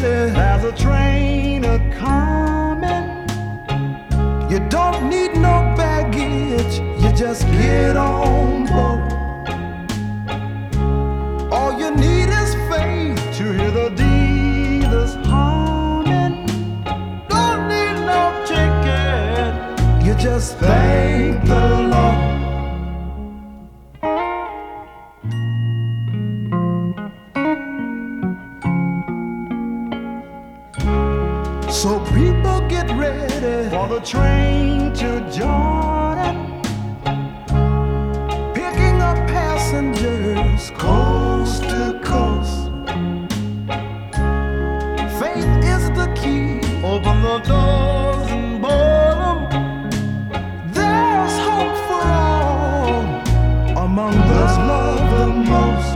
ready. There's a train a-coming. You don't need no baggage, you just get on board. All you need is faith to hear the dealers humming. Don't need no ticket, you just thank the Lord. So people get ready for the train to Jordan, picking up passengers coast to coast. Faith is the key, open the doors and board them. There's hope for all among those loved the most.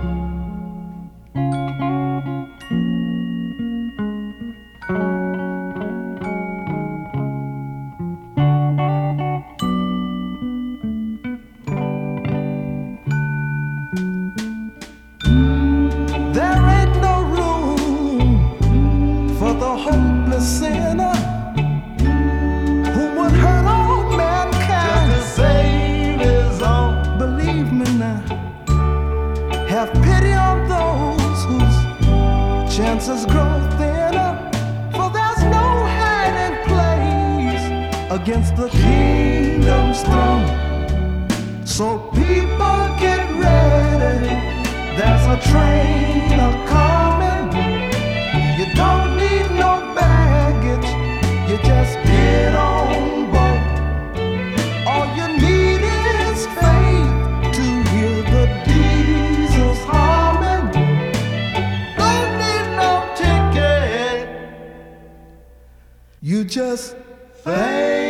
The hopeless sinner who would hurt all mankind just to save his own. Believe me now, have pity on those whose chances grow thinner, for there's no hiding place against the kingdom's throne. So people get ready, there's a train a-coming. You don't need no baggage, you just get on board. All you need is faith to hear the diesels humming. Don't need no ticket, you just thank